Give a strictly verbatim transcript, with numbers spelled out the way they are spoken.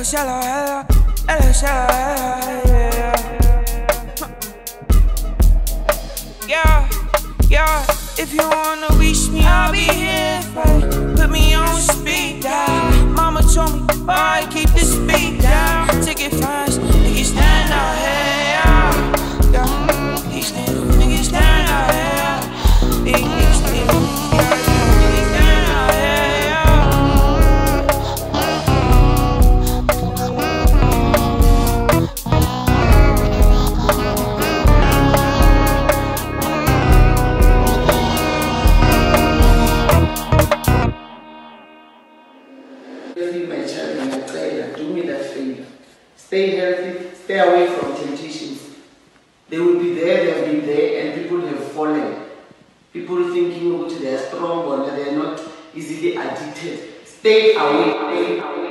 shallow, hello, hello, shallow, yeah. Yeah, yeah. If you wanna reach me, I'll be here. Put me on speed dial. Mama told me, boy, keep the speed down. Ticket fines, niggas stand out here, yeah. Yeah, these niggas stand out here. These niggas, yeah, niggas stand out here, yeah. My child and I pray, do me that favor. Stay healthy, stay away from temptations. They will be there, they have been there, and people have fallen. People thinking they are strong or they are not easily addicted. Stay away, stay away.